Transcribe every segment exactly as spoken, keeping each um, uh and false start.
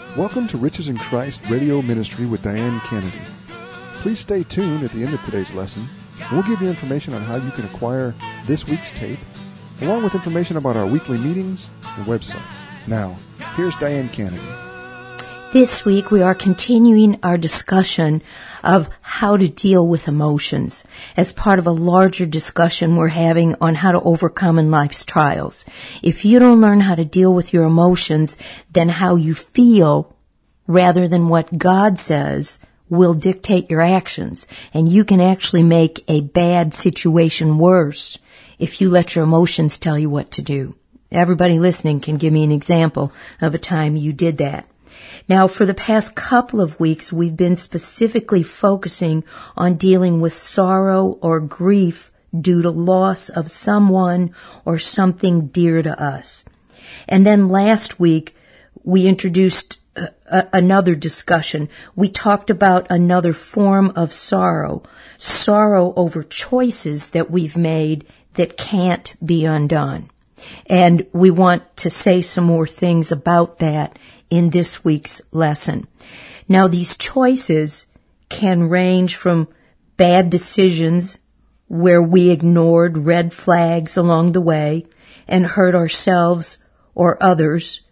Welcome to Riches in Christ Radio Ministry with Diane Kennedy. Please stay tuned at the end of today's lesson. We'll give you information on how you can acquire this week's tape, along with information about our weekly meetings and website. Now, here's Diane Kennedy. This week we are continuing our discussion of how to deal with emotions as part of a larger discussion we're having on how to overcome in life's trials. If you don't learn how to deal with your emotions, then how you feel rather than what God says will dictate your actions, and you can actually make a bad situation worse if you let your emotions tell you what to do. Everybody listening can give me an example of a time you did that. Now, for the past couple of weeks, we've been specifically focusing on dealing with sorrow or grief due to loss of someone or something dear to us. And then last week, we introduced a, a, another discussion. We talked about another form of sorrow, sorrow over choices that we've made that can't be undone. And we want to say some more things about that in this week's lesson. Now, these choices can range from bad decisions where we ignored red flags along the way and hurt ourselves or others.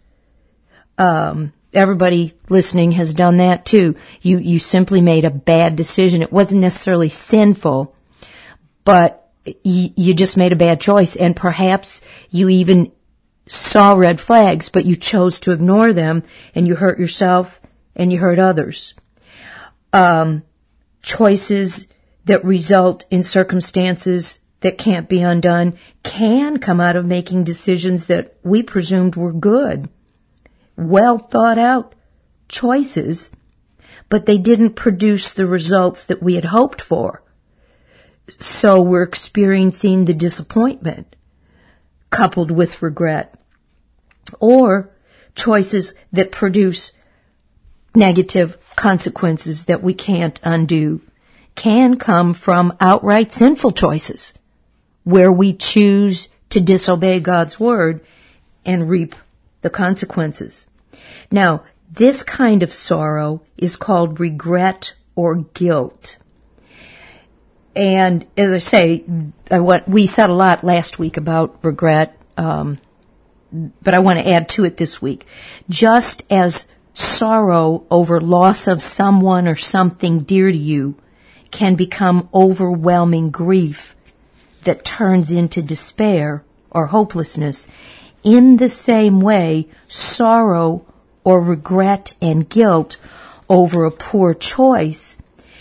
Um, everybody listening has done that too. You, you simply made a bad decision. It wasn't necessarily sinful, but y- you just made a bad choice, and perhaps you even saw red flags, but you chose to ignore them, and you hurt yourself and you hurt others. Um, choices that result in circumstances that can't be undone can come out of making decisions that we presumed were good, well thought out choices, but they didn't produce the results that we had hoped for. So we're experiencing the disappointment coupled with regret. Or choices that produce negative consequences that we can't undo can come from outright sinful choices where we choose to disobey God's word and reap the consequences. Now, this kind of sorrow is called regret or guilt. And as I say, what we said a lot last week about regret, um, but I want to add to it this week. Just as sorrow over loss of someone or something dear to you can become overwhelming grief that turns into despair or hopelessness, in the same way, sorrow or regret and guilt over a poor choice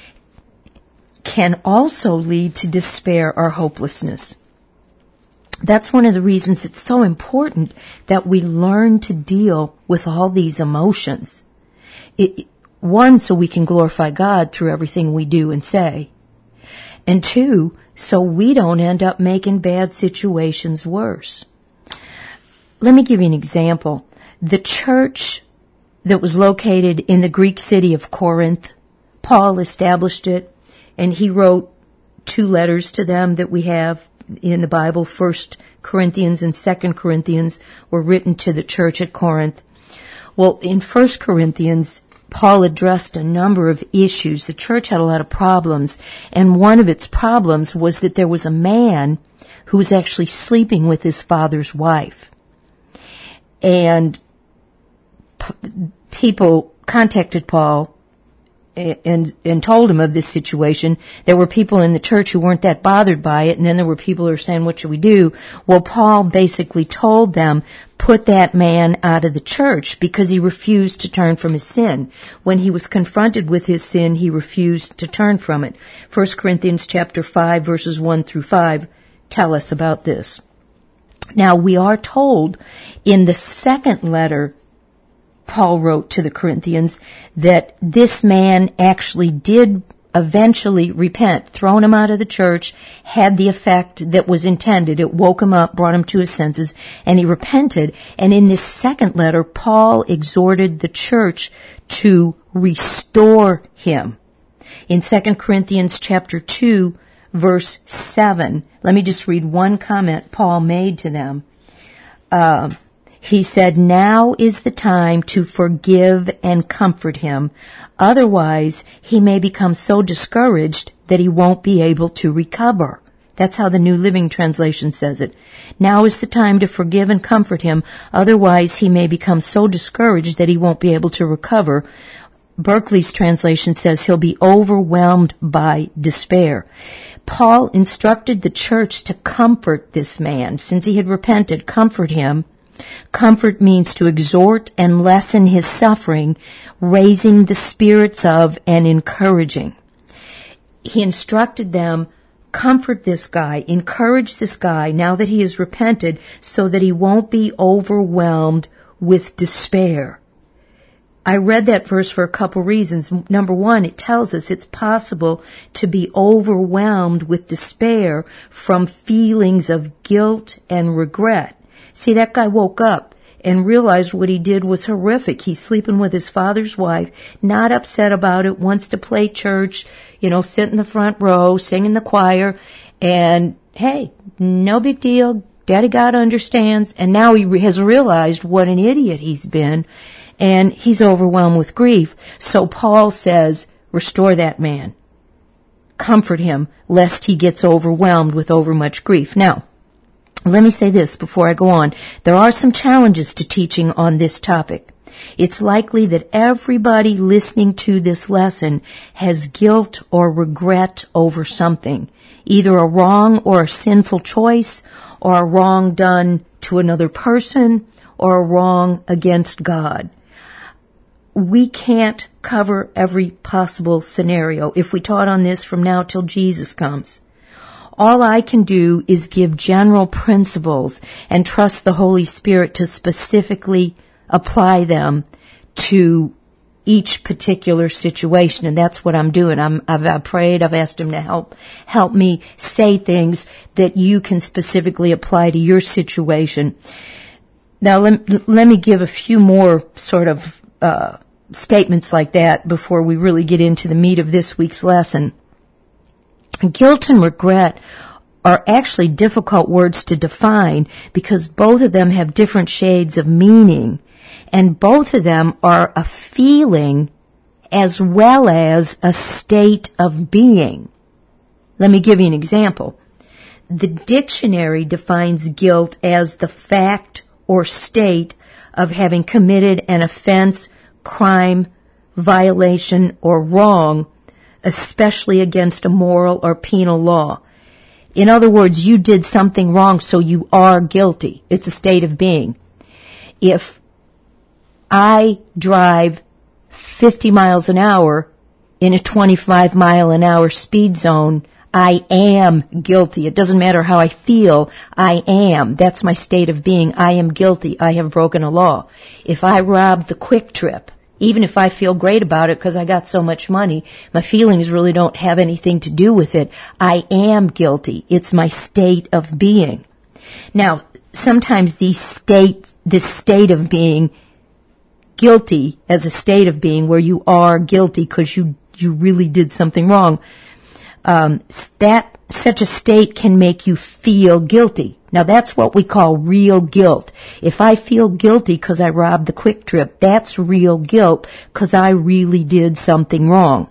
can also lead to despair or hopelessness. That's one of the reasons it's so important that we learn to deal with all these emotions. It, one, so we can glorify God through everything we do and say. And two, so we don't end up making bad situations worse. Let me give you an example. The church that was located in the Greek city of Corinth, Paul established it, and he wrote two letters to them that we have in the Bible. First Corinthians and Second Corinthians were written to the church at Corinth. Well, in First Corinthians, Paul addressed a number of issues. The church had a lot of problems, and one of its problems was that there was a man who was actually sleeping with his father's wife. And p- people contacted Paul and and told him of this situation. There were people in the church who weren't that bothered by it, and then there were people who were saying, what should we do? Well, Paul basically told them, put that man out of the church, because he refused to turn from his sin. When he was confronted with his sin, he refused to turn from it. First Corinthians chapter five, verses one through five tell us about this. Now, we are told in the second letter Paul wrote to the Corinthians that this man actually did eventually repent. Throwing him out of the church had the effect that was intended. It woke him up, brought him to his senses, and he repented. And in this second letter, Paul exhorted the church to restore him. In Second Corinthians chapter two, verse seven, let me just read one comment Paul made to them. Uh, he said, now is the time to forgive and comfort him. Otherwise, he may become so discouraged that he won't be able to recover. That's how the New Living Translation says it. Now is the time to forgive and comfort him. Otherwise, he may become so discouraged that he won't be able to recover. Berkeley's translation says he'll be overwhelmed by despair. Paul instructed the church to comfort this man. Since he had repented, comfort him. Comfort means to exhort and lessen his suffering, raising the spirits of and encouraging. He instructed them, comfort this guy, encourage this guy now that he has repented so that he won't be overwhelmed with despair. I read that verse for a couple reasons. Number one, it tells us it's possible to be overwhelmed with despair from feelings of guilt and regret. See, that guy woke up and realized what he did was horrific. He's sleeping with his father's wife, not upset about it, wants to play church, you know, sit in the front row, sing in the choir, and hey, no big deal. Daddy God understands. And now he has realized what an idiot he's been, and he's overwhelmed with grief. So Paul says, restore that man. Comfort him, lest he gets overwhelmed with overmuch grief. Now, let me say this before I go on. There are some challenges to teaching on this topic. It's likely that everybody listening to this lesson has guilt or regret over something, either a wrong or a sinful choice, or a wrong done to another person, or a wrong against God. We can't cover every possible scenario if we taught on this from now till Jesus comes. All I can do is give general principles and trust the Holy Spirit to specifically apply them to each particular situation, and that's what I'm doing. I'm, I've, I've prayed. I've asked Him to help help me say things that you can specifically apply to your situation. Now, let, let me give a few more sort of uh, statements like that before we really get into the meat of this week's lesson. Guilt and regret are actually difficult words to define because both of them have different shades of meaning, and both of them are a feeling as well as a state of being. Let me give you an example. The dictionary defines guilt as the fact or state of having committed an offense, crime, violation, or wrong, especially against a moral or penal law. In other words, you did something wrong, so you are guilty. It's a state of being. If I drive fifty miles an hour in a twenty-five mile an hour speed zone, I am guilty. It doesn't matter how I feel. I am. That's my state of being. I am guilty. I have broken a law. If I rob the Quick Trip, even if I feel great about it because I got so much money, my feelings really don't have anything to do with it. I am guilty. It's my state of being. Now, sometimes these state, this state of being guilty as a state of being where you are guilty because you, you really did something wrong, um, that such a state can make you feel guilty. Now, that's what we call real guilt. If I feel guilty because I robbed the Quick Trip, that's real guilt because I really did something wrong.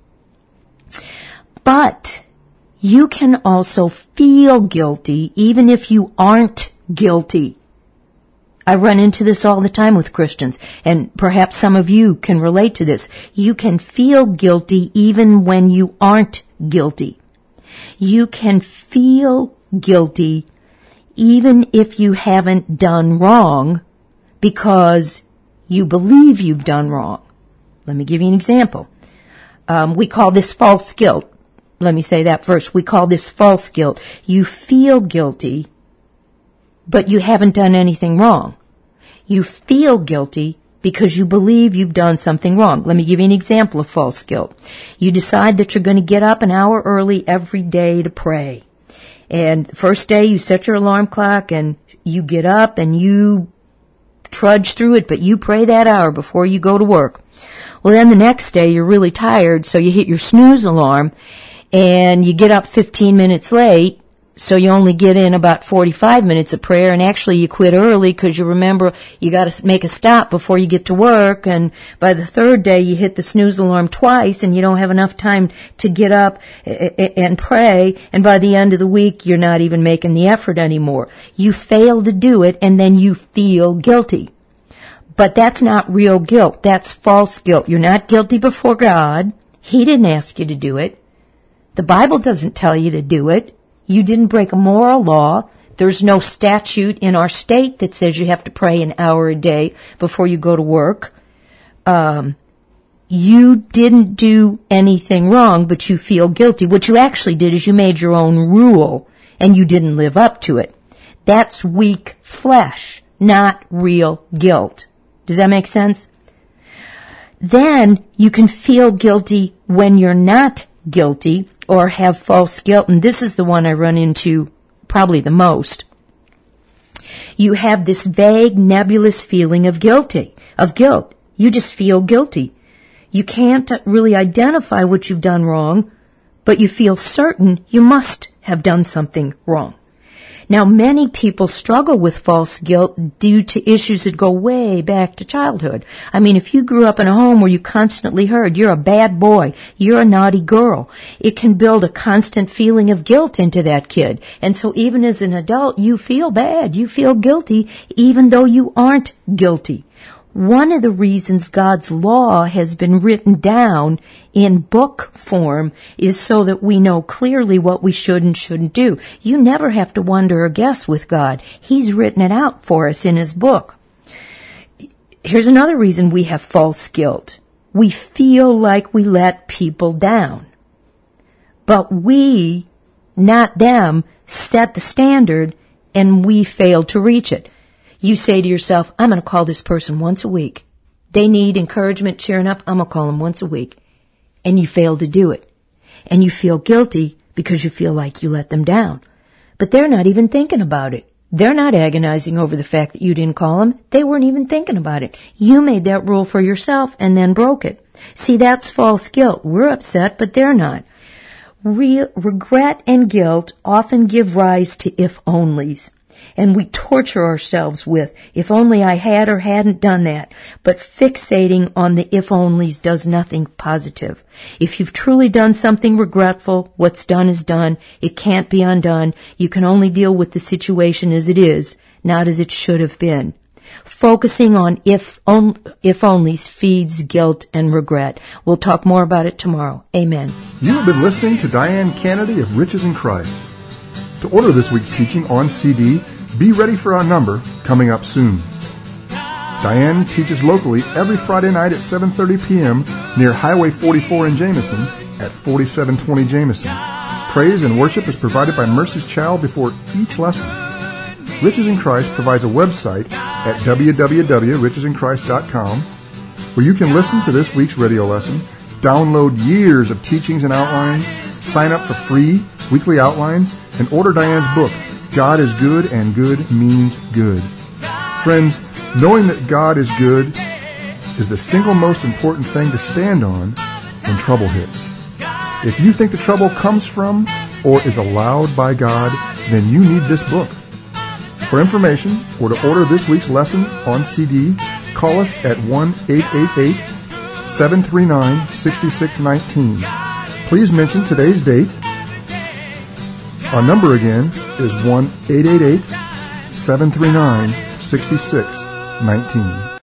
But you can also feel guilty even if you aren't guilty. I run into this all the time with Christians, and perhaps some of you can relate to this. You can feel guilty even when you aren't guilty. You can feel guilty even if you haven't done wrong because you believe you've done wrong. Let me give you an example. Um, we call this false guilt. Let me say that first. We call this false guilt. You feel guilty, but you haven't done anything wrong. You feel guilty because you believe you've done something wrong. Let me give you an example of false guilt. You decide that you're going to get up an hour early every day to pray. And the first day you set your alarm clock and you get up and you trudge through it, but you pray that hour before you go to work. Well, then the next day you're really tired, so you hit your snooze alarm and you get up fifteen minutes late, So you only get in about forty-five minutes of prayer, and actually you quit early because you remember you got to make a stop before you get to work, and by the third day you hit the snooze alarm twice and you don't have enough time to get up and pray, and by the end of the week you're not even making the effort anymore. You fail to do it, and then you feel guilty. But that's not real guilt. That's false guilt. You're not guilty before God. He didn't ask you to do it. The Bible doesn't tell you to do it. You didn't break a moral law. There's no statute in our state that says you have to pray an hour a day before you go to work. Um, you didn't do anything wrong, but you feel guilty. What you actually did is you made your own rule, and you didn't live up to it. That's weak flesh, not real guilt. Does that make sense? Then you can feel guilty when you're not guilty or have false guilt, and this is the one I run into probably the most. You have this vague, nebulous feeling of guilty, of guilt. You just feel guilty. You can't really identify what you've done wrong, but you feel certain you must have done something wrong. Now, many people struggle with false guilt due to issues that go way back to childhood. I mean, if you grew up in a home where you constantly heard, you're a bad boy, you're a naughty girl, it can build a constant feeling of guilt into that kid. And so even as an adult, you feel bad, you feel guilty, even though you aren't guilty. One of the reasons God's law has been written down in book form is so that we know clearly what we should and shouldn't do. You never have to wonder or guess with God. He's written it out for us in His book. Here's another reason we have false guilt. We feel like we let people down. But we, not them, set the standard, and we fail to reach it. You say to yourself, I'm going to call this person once a week. They need encouragement, cheering up. I'm going to call them once a week. And you fail to do it. And you feel guilty because you feel like you let them down. But they're not even thinking about it. They're not agonizing over the fact that you didn't call them. They weren't even thinking about it. You made that rule for yourself and then broke it. See, that's false guilt. We're upset, but they're not. Re- regret and guilt often give rise to if-onlys. And we torture ourselves with, if only I had or hadn't done that. But fixating on the if-onlys does nothing positive. If you've truly done something regretful, what's done is done. It can't be undone. You can only deal with the situation as it is, not as it should have been. Focusing on if on, if-onlys feeds guilt and regret. We'll talk more about it tomorrow. Amen. You have been listening to Diane Kennedy of Riches in Christ. To order this week's teaching on C D, be ready for our number coming up soon. Diane teaches locally every Friday night at seven thirty p.m. near Highway forty-four in Jameson at forty-seven twenty Jameson. Praise and worship is provided by Mercy's Child before each lesson. Riches in Christ provides a website at w w w dot riches in christ dot com where you can listen to this week's radio lesson, download years of teachings and outlines, sign up for free weekly outlines, and order Diane's book, God is Good and Good Means Good. Friends, knowing that God is good is the single most important thing to stand on when trouble hits. If you think the trouble comes from or is allowed by God, then you need this book. For information or to order this week's lesson on C D, call us at one eight eight eight, seven three nine, six six one nine. Please mention today's date. Our number again is one eight eight eight, seven three nine, six six one nine.